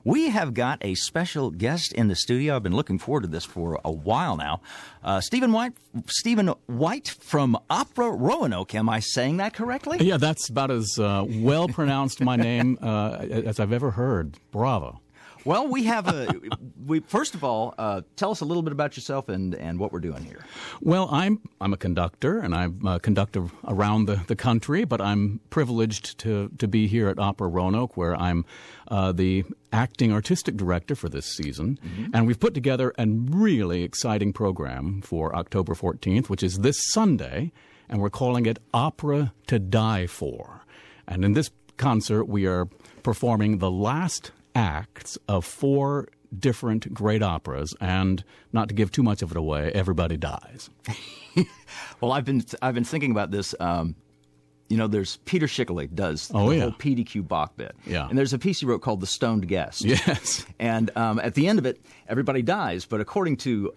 We have got a special guest in the studio. I've been looking forward to this for a while now. Stephen White from Opera Roanoke. Am I saying that correctly? Yeah, that's about as well pronounced my name as I've ever heard. Bravo. Well, we have first of all, tell us a little bit about yourself and what we're doing here. Well, I'm a conductor, and I'm a conductor around the country, but I'm privileged to be here at Opera Roanoke, where I'm the acting artistic director for this season. Mm-hmm. And we've put together a really exciting program for October 14th, which is this Sunday, and we're calling it Opera to Die For. And in this concert, we are performing the last acts of 4 different great operas, and not to give too much of it away, Everybody Dies. Well, I've been thinking about this. There's Peter Schickele does the whole PDQ Bach bit. Yeah. And there's a piece he wrote called The Stoned Guest. Yes. And at the end of it, everybody dies. But according to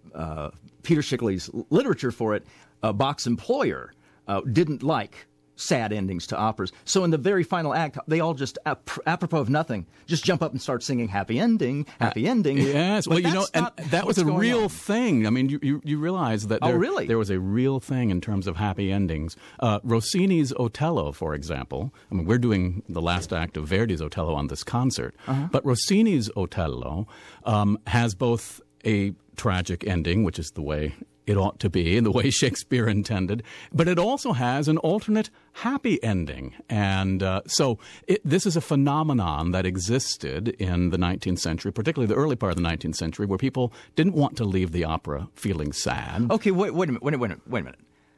Peter Schickele's literature for it, Bach's employer didn't like sad endings to operas. So in the very final act, they all just, apropos of nothing, just jump up and start singing happy ending, happy ending. Yes, well, and that was a real thing. I mean, you realize that there was a real thing in terms of happy endings. Rossini's Otello, for example, I mean, we're doing the last act of Verdi's Otello on this concert, but Rossini's Otello has both a tragic ending, which is the way it ought to be, in the way Shakespeare intended, but it also has an alternate happy ending. And so this is a phenomenon that existed in the 19th century, particularly the early part of the 19th century, where people didn't want to leave the opera feeling sad. Okay, wait a minute.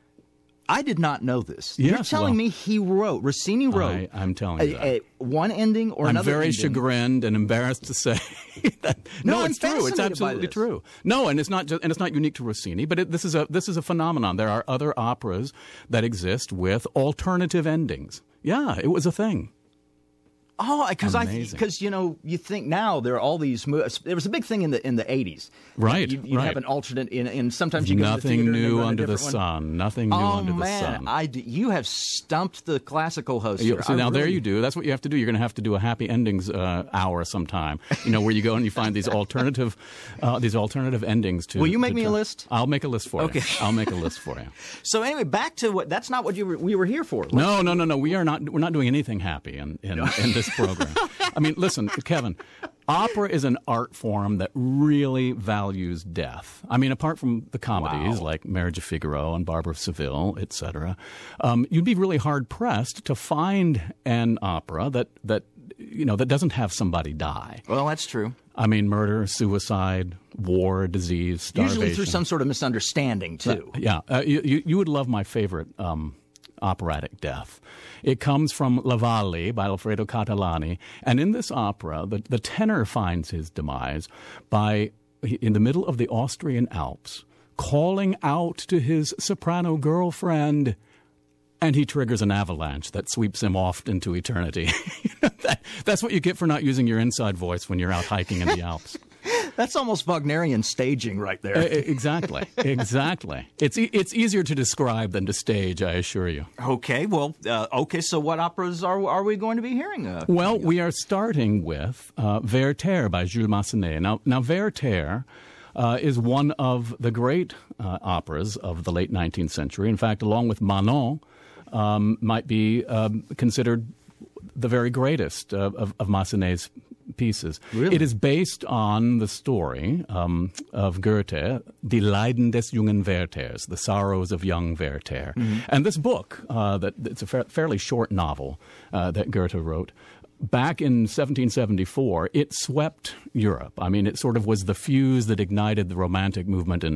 I did not know this. Yes, You're telling me Rossini wrote I'm telling you that. one ending or another ending? I'm very chagrined and embarrassed to say that. No, it's true. It's absolutely true. No, and it's not unique to Rossini, but this is a phenomenon. There are other operas that exist with alternative endings. Yeah, it was a thing. Oh, because you think now there are all these movies. There was a big thing in the 80s, right? You have an alternate, and sometimes you go to the theater. Nothing new under the sun. Nothing new under the sun. You have stumped the classical host. There you do. That's what you have to do. You're going to have to do a happy endings hour sometime. Where you go and you find these alternative endings to. Will you make me a list? I'll make a list for you. Okay, I'll make a list for you. So anyway, back to what. That's not what we were here for. No. We are not. We're not doing anything happy in this program. I mean, listen, Kevin, opera is an art form that really values death. I mean, apart from the comedies like Marriage of Figaro and Barber of Seville, etc., you'd be really hard-pressed to find an opera that doesn't have somebody die. Well, that's true. I mean, murder, suicide, war, disease, starvation. Usually through some sort of misunderstanding, too. You would love my favorite operatic death. It comes from La Valle by Alfredo Catalani, and in this opera, the tenor finds his demise by, in the middle of the Austrian Alps, calling out to his soprano girlfriend, and he triggers an avalanche that sweeps him off into eternity. That's what you get for not using your inside voice when you're out hiking in the Alps. That's almost Wagnerian staging right there. Exactly. It's easier to describe than to stage, I assure you. Okay, well, so what operas are we going to be hearing? We are starting with Werther by Jules Massenet. Now Werther is one of the great operas of the late 19th century. In fact, along with Manon, might be considered the very greatest of Massenet's pieces. Really? It is based on the story of Goethe, Die Leiden des jungen Werthers, The Sorrows of Young Werther. Mm-hmm. And this book, it's a fairly short novel that Goethe wrote. Back in 1774, it swept Europe. I mean, it sort of was the fuse that ignited the Romantic movement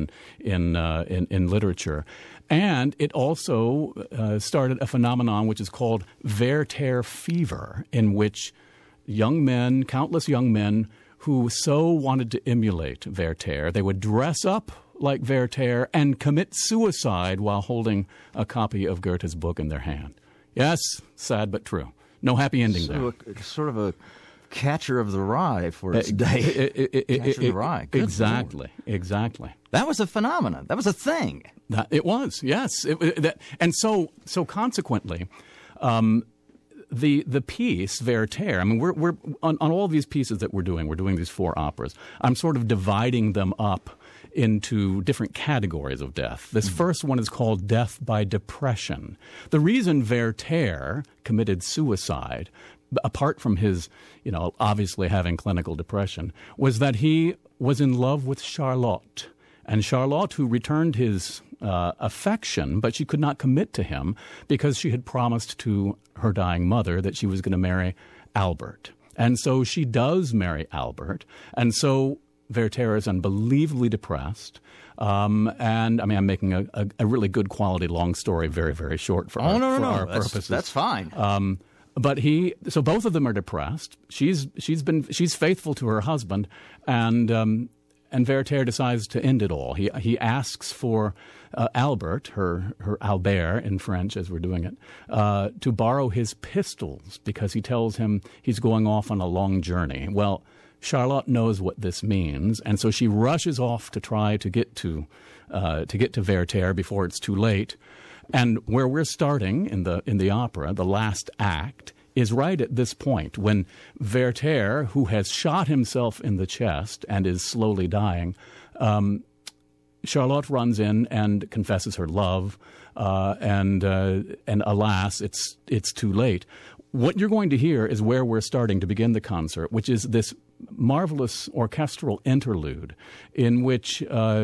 in literature. And it also started a phenomenon which is called Werther fever, in which countless young men who so wanted to emulate Werther, they would dress up like Werther and commit suicide while holding a copy of Goethe's book in their hand. Yes, sad but true. No happy ending there. Sort of a Catcher of the Rye for its day. Catcher of the Rye. Good exactly. Lord. Exactly. That was a phenomenon. That was a thing. It was, yes. And so consequently, the piece Werther, I mean, we're on all these pieces that we're doing these 4 operas. I'm sort of dividing them up into different categories of death. This first one is called death by depression. The reason Werther committed suicide, apart from his, obviously having clinical depression, was that he was in love with Charlotte. And Charlotte, who returned his affection, but she could not commit to him because she had promised to her dying mother that she was going to marry Albert. And so she does marry Albert. And so Werther is unbelievably depressed. And I mean, I'm making a really good quality long story very, very short for our purposes. That's fine. But so both of them are depressed. She's faithful to her husband, and Werther decides to end it all. He asks for Albert, her Albert in French as we're doing it, to borrow his pistols because he tells him he's going off on a long journey. Well, Charlotte knows what this means, and so she rushes off to try to get to Werther before it's too late. And where we're starting in the opera, the last act, is right at this point when Werther, who has shot himself in the chest and is slowly dying, Charlotte runs in and confesses her love, and alas, it's too late. What you're going to hear is where we're starting to begin the concert, which is this marvelous orchestral interlude in which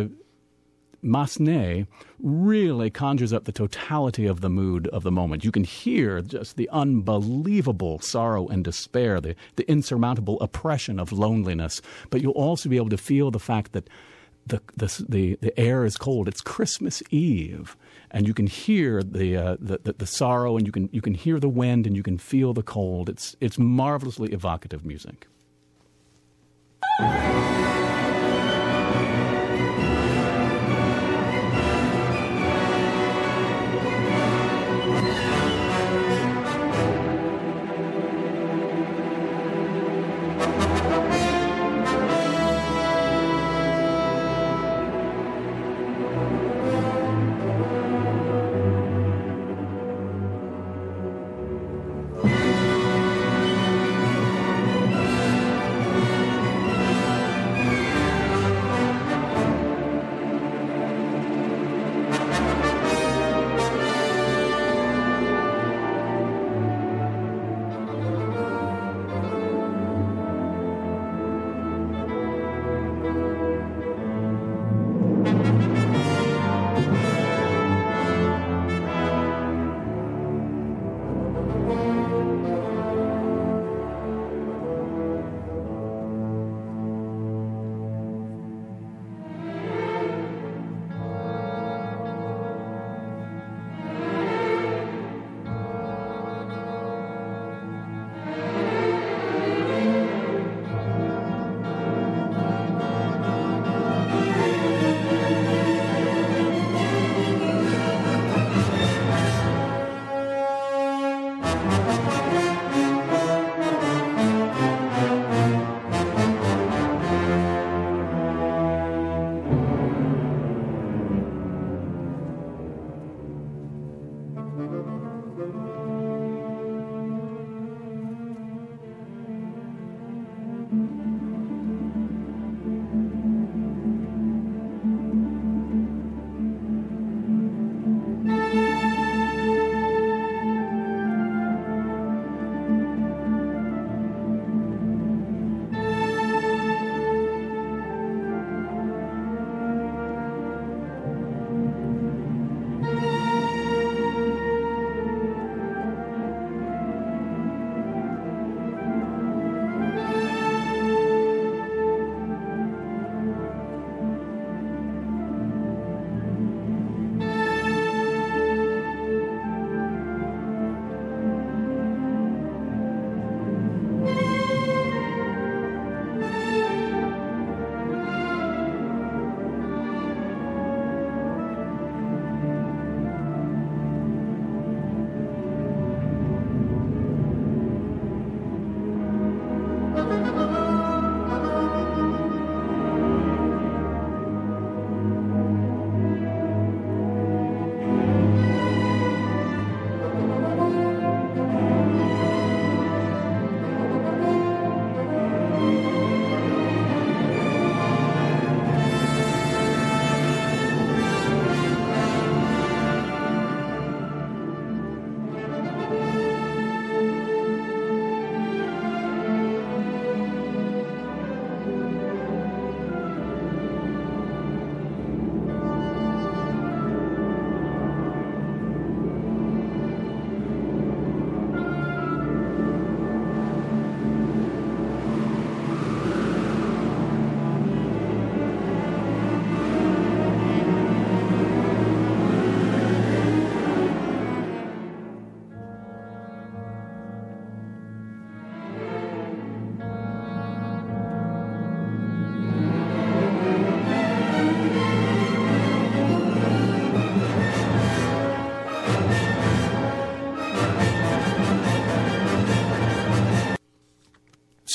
Massenet really conjures up the totality of the mood of the moment. You can hear just the unbelievable sorrow and despair, the insurmountable oppression of loneliness, but you'll also be able to feel the fact that the air is cold. It's Christmas Eve, and you can hear the sorrow, and you can hear the wind, and you can feel the cold. It's marvelously evocative music.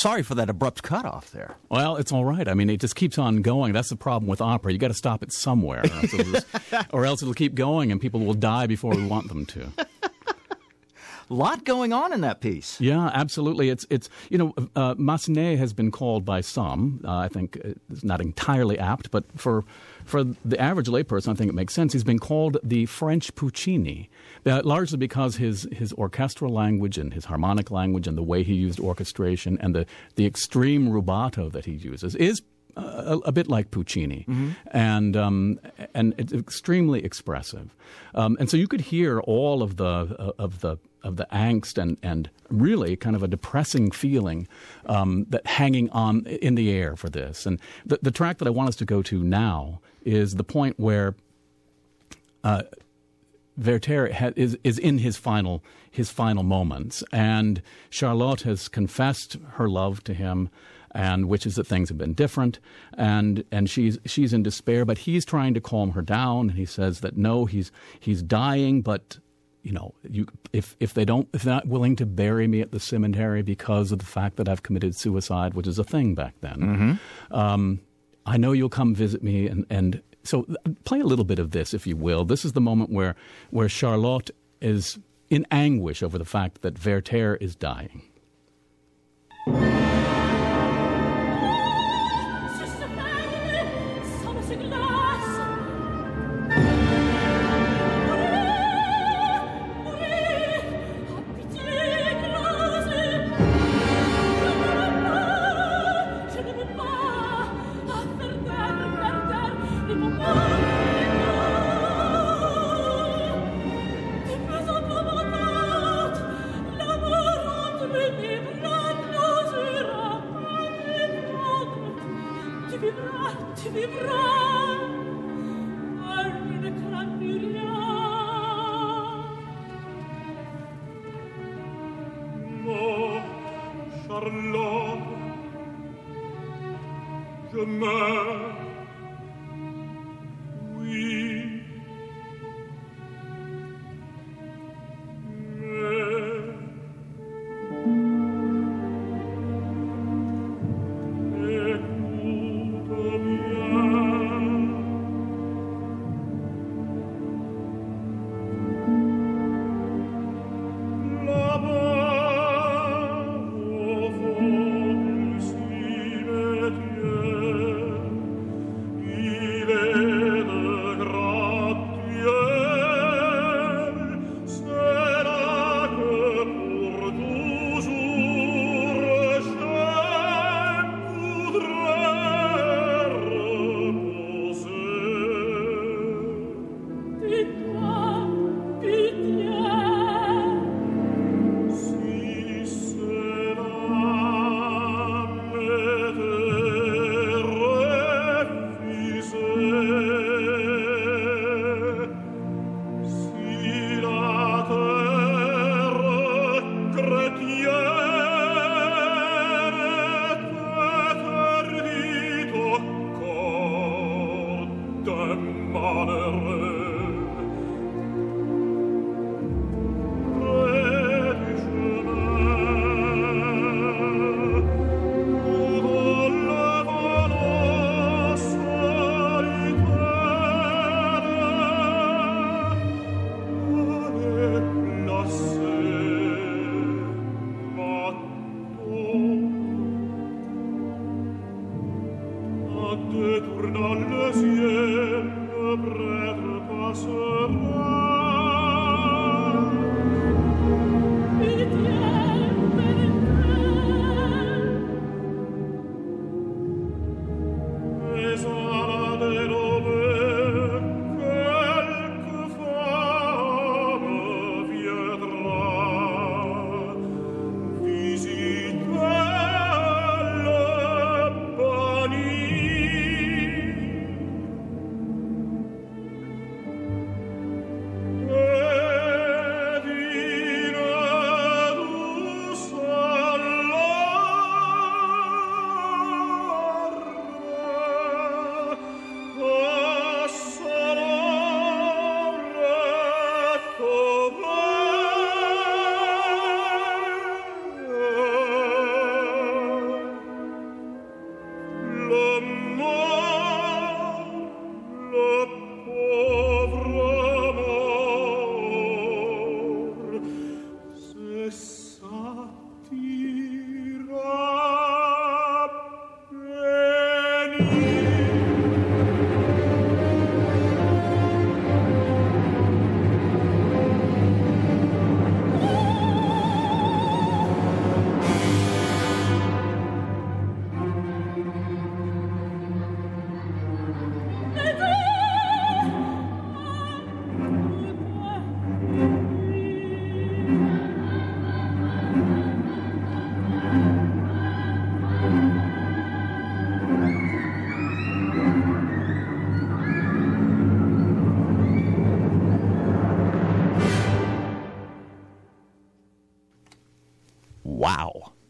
Sorry for that abrupt cutoff there. Well, it's all right. I mean, it just keeps on going. That's the problem with opera. You got to stop it somewhere, or else it'll keep going, and people will die before we want them to. A lot going on in that piece. Yeah, absolutely. It's Massenet has been called by some, I think it's not entirely apt, but for the average layperson, I think it makes sense. He's been called the French Puccini, largely because his orchestral language and his harmonic language and the way he used orchestration and the extreme rubato that he uses is a bit like Puccini, and it's extremely expressive, and so you could hear all of the angst and really kind of a depressing feeling that hanging on in the air for this. And the track that I want us to go to now is the point where Werther is in his final moments, and Charlotte has confessed her love to him, and wishes that things have been different, and she's in despair, but he's trying to calm her down, and he says that no, he's dying, but if they're not willing to bury me at the cemetery because of the fact that I've committed suicide, which is a thing back then, I know you'll come visit me, and so play a little bit of this, if you will. This is the moment where Charlotte is in anguish over the fact that Werther is dying.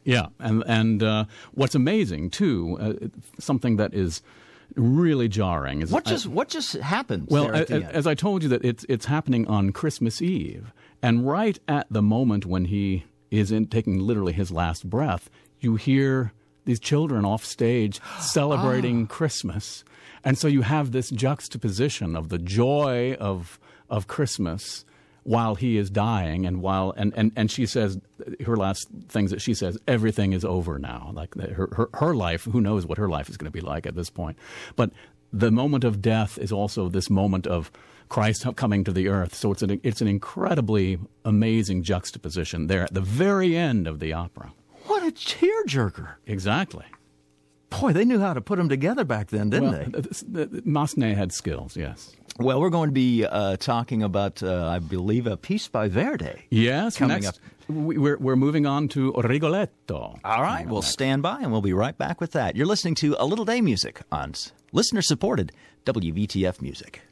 Yeah, and what's amazing too, something that is really jarring is what just happened. Well, there at the end? as I told you, that it's happening on Christmas Eve, and right at the moment when he is taking literally his last breath, you hear these children off stage celebrating Christmas, and so you have this juxtaposition of the joy of Christmas while he is dying, and she says her last things that she says, everything is over now. Like her life, who knows what her life is going to be like at this point. But the moment of death is also this moment of Christ coming to the earth. So it's an incredibly amazing juxtaposition there at the very end of the opera. What a tearjerker. Exactly. Boy, they knew how to put them together back then, didn't they? Massenet had skills, yes. Well, we're going to be talking about, I believe, a piece by Verdi. Yes, coming up. We're moving on to Rigoletto. All right, we'll stand by, and we'll be right back with that. You're listening to A Little Day Music on listener-supported WVTF Music.